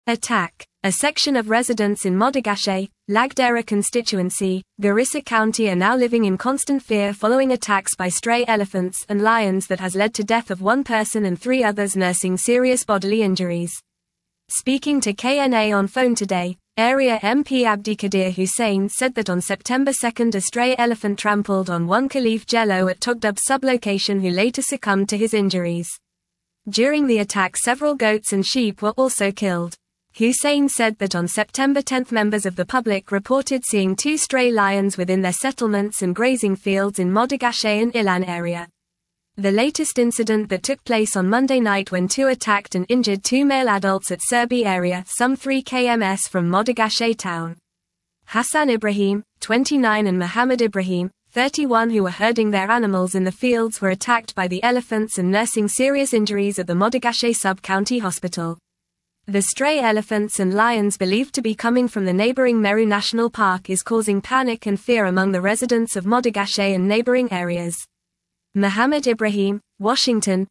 Attack. A section of residents in Modogashe, Lagdera constituency, Garissa County are now living in constant fear following attacks by stray elephants and lions that has led to death of one person and 3 others nursing serious bodily injuries. Speaking to KNA on phone today, Area MP Abdikadir Hussain said that on September 2 a stray elephant trampled on one Khalif Jello at Tugdub sublocation who later succumbed to his injuries. During the attack several goats and sheep were also killed. Hussain said that on September 10 members of the public reported seeing 2 stray lions within their settlements and grazing fields in Modogashe and Ilan area. The latest incident that took place on Monday night when 2 attacked and injured 2 male adults at Serbi area, some 3 km from Modogashe town. Hassan Ibrahim, 29 and Muhammad Ibrahim, 31 who were herding their animals in the fields were attacked by the elephants and nursing serious injuries at the Modogashe sub-county hospital. The stray elephants and lions believed to be coming from the neighboring Meru National Park is causing panic and fear among the residents of Modogashe and neighboring areas. Muhammad Ibrahim, Washington,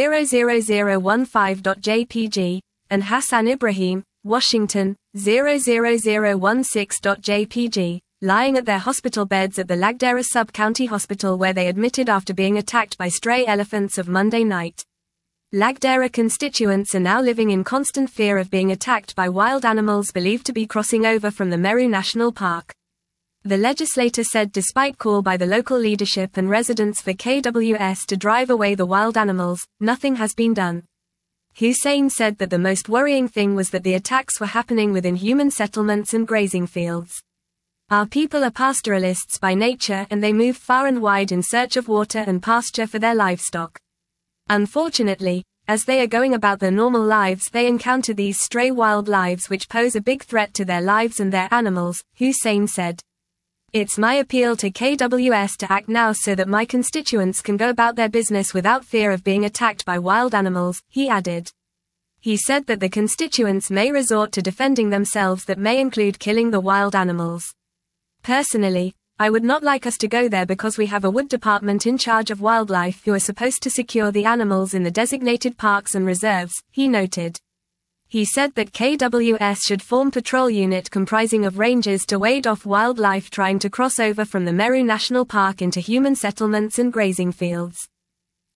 00015.jpg, and Hassan Ibrahim, Washington, 00016.jpg, lying at their hospital beds at the Lagdera sub-county hospital where they admitted after being attacked by stray elephants of Monday night. Lagdera constituents are now living in constant fear of being attacked by wild animals believed to be crossing over from the Meru National Park. The legislator said despite call by the local leadership and residents for KWS to drive away the wild animals, nothing has been done. Hussain said that the most worrying thing was that the attacks were happening within human settlements and grazing fields. Our people are pastoralists by nature and they move far and wide in search of water and pasture for their livestock. Unfortunately, as they are going about their normal lives they encounter these stray wildlife which pose a big threat to their lives and their animals, Hussain said. It's my appeal to KWS to act now so that my constituents can go about their business without fear of being attacked by wild animals, he added. He said that the constituents may resort to defending themselves that may include killing the wild animals. Personally, I would not like us to go there because we have a wood department in charge of wildlife who are supposed to secure the animals in the designated parks and reserves, he noted. He said that KWS should form patrol unit comprising of rangers to ward off wildlife trying to cross over from the Meru National Park into human settlements and grazing fields.